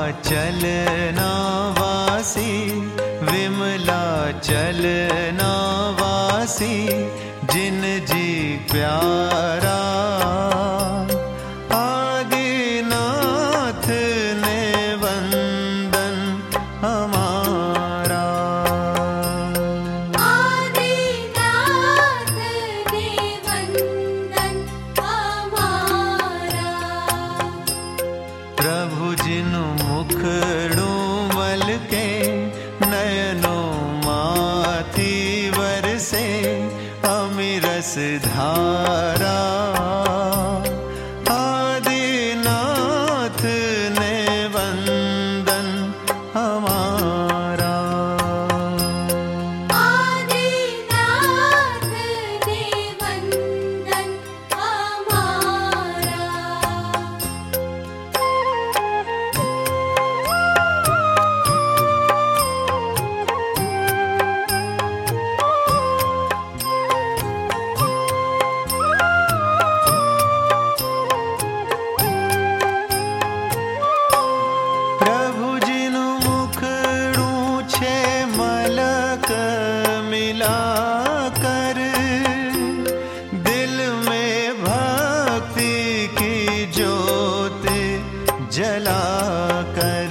चलना वासी, विमला चलना वासी, जिन जी प्यारा आदिनाथ ने वंदन हमारा। आदिनाथ ने वंदन हमारा। प्रभु जिनु मुखड़ों मल के, नयनों माथी वरसे, अमिरस धारा आदिनाथ ने वंदन हमारा। आदिनाथ ने वंदन हमारा। प्रभु जिनु मुखड़ों छे मलक मिला कर, दिल में भक्ति की ज्योत जला कर।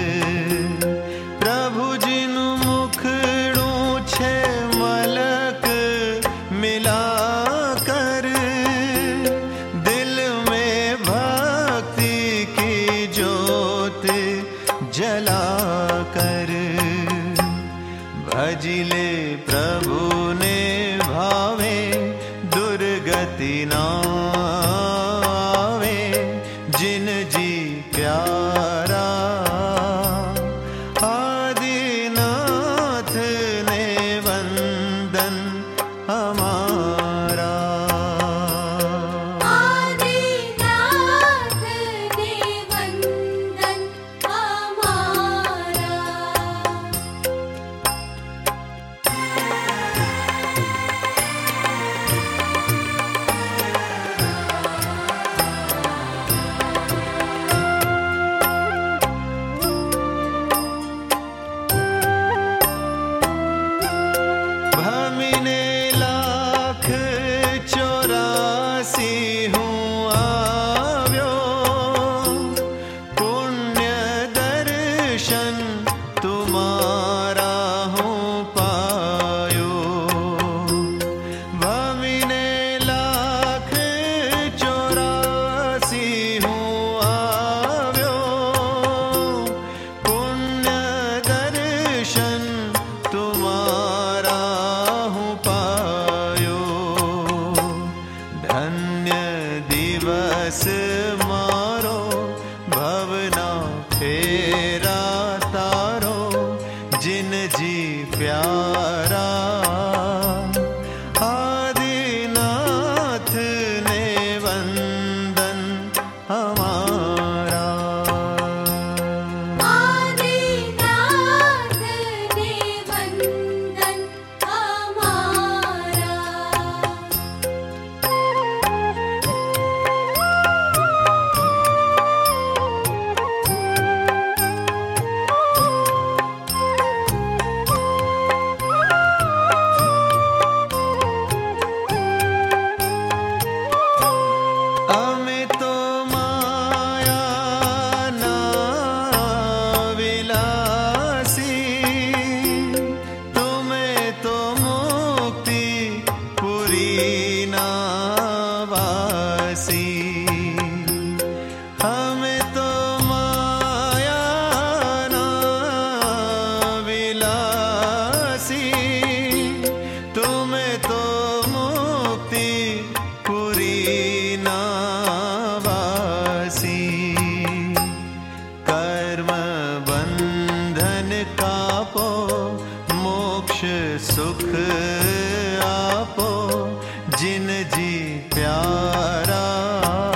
प्रभु जिनु मुखड़ों छे मलक मिला कर, दिल में भक्ति की ज्योत जला कर। भजिले प्रभु ने भावे, दुर्गति ना आवे, जिन जी प्यारा आदिनाथ ने वंदन हमारा। आदिनाथ ने वंदन हमारा। भमिने लाख 84 हूँ आव्यो, पुण्य दर्शन तुम्हारा हूँ पायो। भमिने लाख 84 हूँ आव्यो, पुण्य दर्शन तुम्हारा हूँ पायो। धन्य दिवस मारो, भवना फेरा तारो, जिन जी प्यारा आदिनाथ ने वंदन हमारा। आदिनाथ ने वंदन हमारा। हमें तो माया ना विलासी, तुम्हें तो मुक्ति पुरी ना वासी। हमें तो माया ना विलासी, तुम्हें तो मुक्ति पुरी ना वासी। कर्म बंधन कापो, मोक्ष सुख आपो, जिन जी प्यारा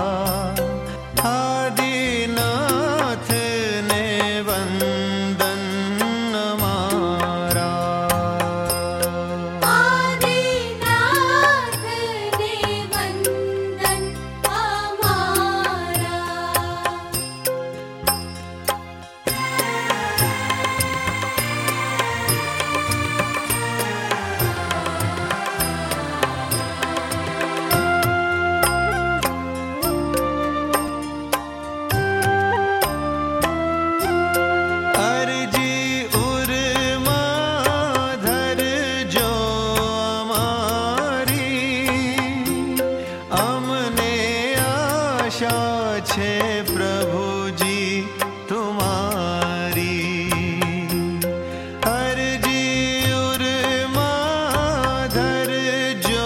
आशा छे प्रभु जी तुम्हारी। अरजी उरमा धर जो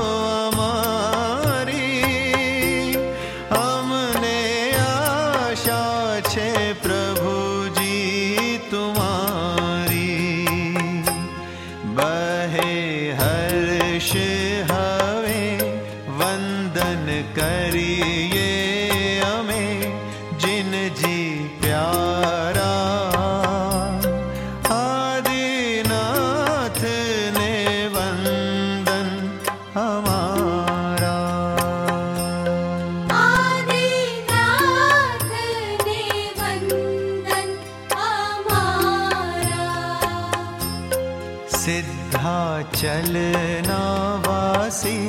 हमारी, हमने आशा छे प्रभु जी तुम्हारी। बहे हर्ष हवे वंदन करिए अमे जिन जी प्यारा। आदिनाथ ने वंदन हमारा। आदिनाथ ने वंदन हमारा। सिद्धाचलना वासी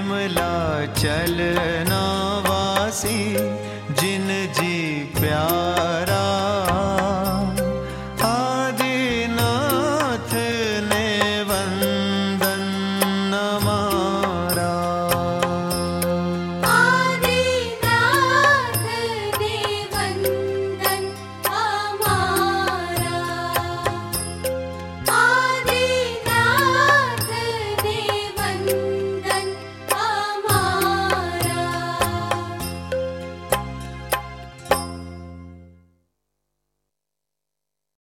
विमला चलना वासी जिन जी प्यारा।